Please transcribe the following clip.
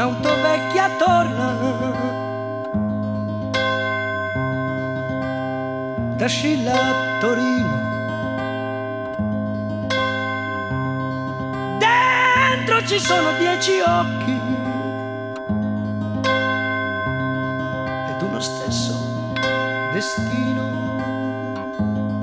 un'auto vecchia torna da Scilla a Torino. Dentro ci sono 10 occhi ed uno stesso destino.